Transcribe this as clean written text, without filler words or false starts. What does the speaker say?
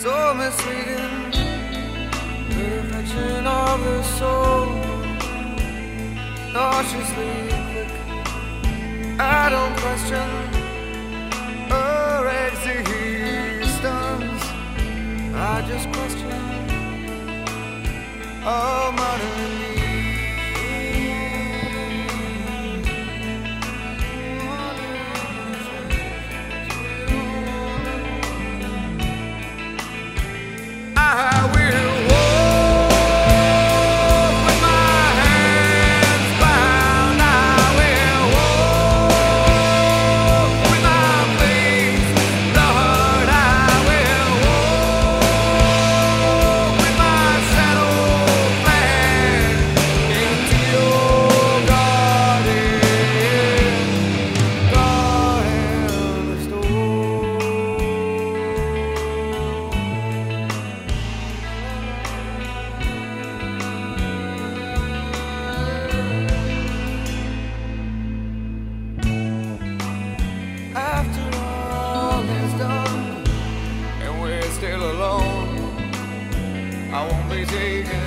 so misleading. The reflection of the soul, cautiously quick. I don't question her existence. I just question our modern need. I will walk with my hands bound. I will walk with my face, Lord. I will walk with my shadow plan into your garden store. After all is done and we're still alone, I won't be taking